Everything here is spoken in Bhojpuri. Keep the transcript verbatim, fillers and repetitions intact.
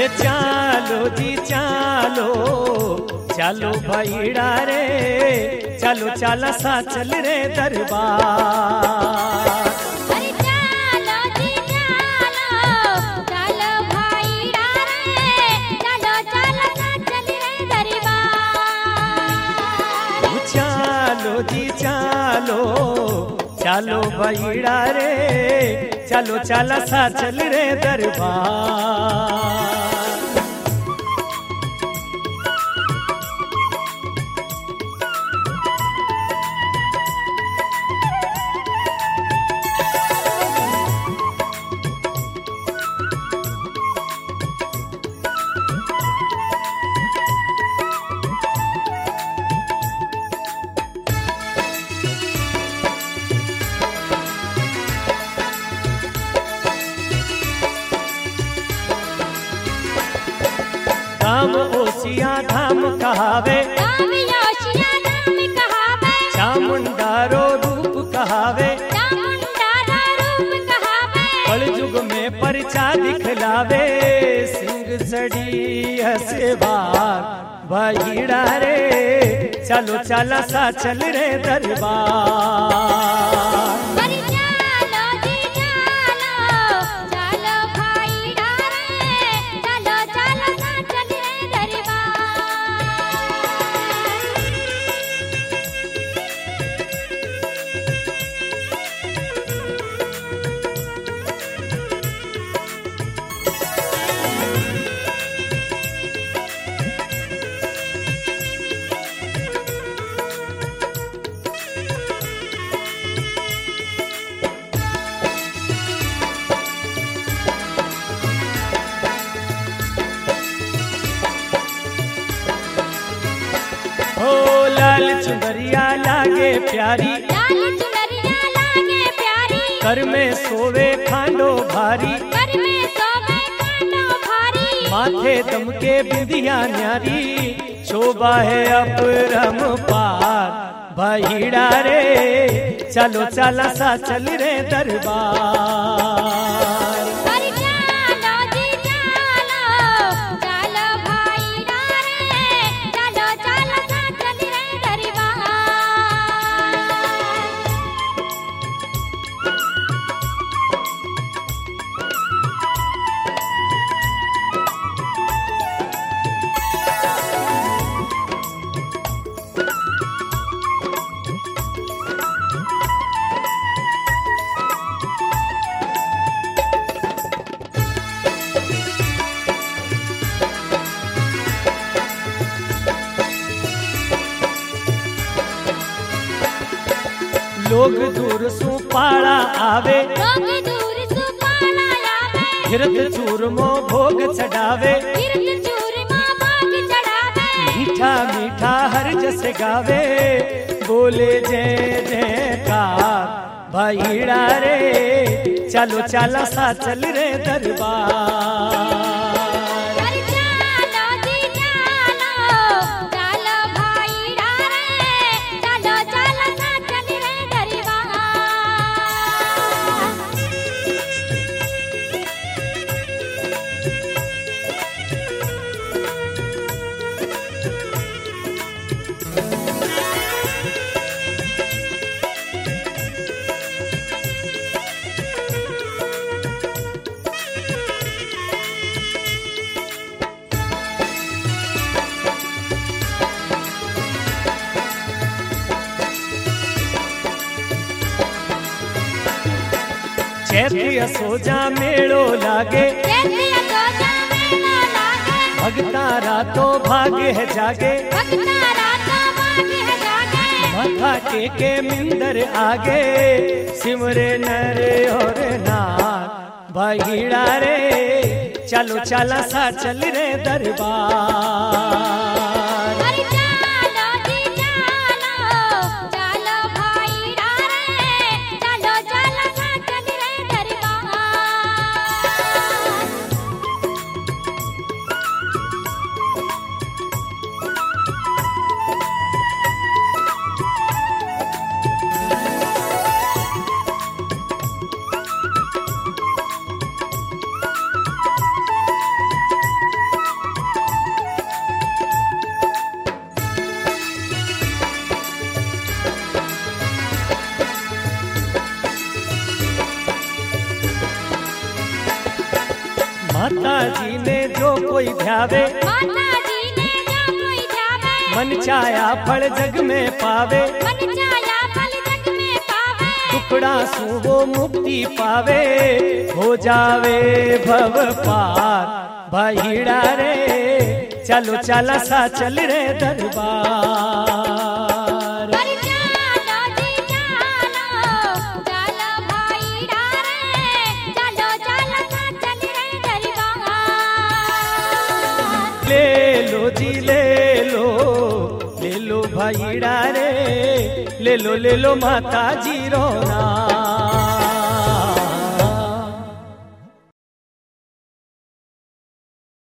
अरे चालो जी चालो, चालो भाईड़ा रे, चलो चाला सा चल रे दरबार। अरे चालो जी चालो, चालो भाईड़ा रे, चलो चाला सा चल रे दरबार। चालो जी चालो, चालो भाईड़ा रे, चलो चाला सा चल रे दरबार। धाम ओसिया धाम कहावे, धाम ओसिया धाम कहावे, चामुंडारो रूप कहावे, चामुंडारा रूप कहावे। कलयुग में परिचा दिखलावे, सिंह सड़ी हसे बार भाईड़ा रे, चलो चाला सा चल रे दरबार। अरे चालो जी चालो, चालो भाईड़ा रे, चलो चाला सा चल रे ओ लाल चुनरिया लागे प्यारी, लाल चुनरिया लागे प्यारी, कर में सोवे खांडो भारी, कर में सोवे खांडो भारी। माथे दम के बिंदिया न्यारी, शोभा है अपरम पार भाईड़ा रे, चलो चाला सा चल रे दरबार। अरे चालो जी चालो, चालो भाईड़ा रे, चलो चाला सा चल रे दरबार। लोग दूर सु पाड़ा आवे, लोग दूर सु पाड़ा आवे, घिरत चूरमो भोग चढ़ावे, गिरत चूरमा भाग चढ़ावे। मीठा मीठा हर जस गावे, बोले जय जयकार भाईड़ा रे, चलो चाला सा चल रे दरबार। अरे चालो जी चालो, चालो भाईड़ा रे, चलो चाला सा चल रे दरबार। चैत्य सोजा मेड़ो लागे, चैत्य सोजा मेला लागे, भगता रातो भाग्य है जागे, भगता रातो भाग्य है जागे। माथा टेके मिंदर आगे, सिमरे नर और नार भाईड़ा रे, चलो चाला सा चल रे दरबार। अरे चालो जी चालो, चालो भाईड़ा रे, चलो चाला सा चल रे दरबार। माता जी ने जो कोई ध्यावे, माता जी ने जो कोई ध्यावे, मन चाया फल जग में पावे, मन चाया फल जग में पावे, टुकड़ा सु वो मुक्ति पावे, हो जावे भव पार। भाईड़ा रे चलो चला सा चल रे दरबार। पर चालो जी चालो, चालो भाईड़ा रे, चालो चालो सा चल रे दरबार। ले लो जी ले लो, ले लो भाईड़ा रे, ले लो ले लो माता जी रो नाम।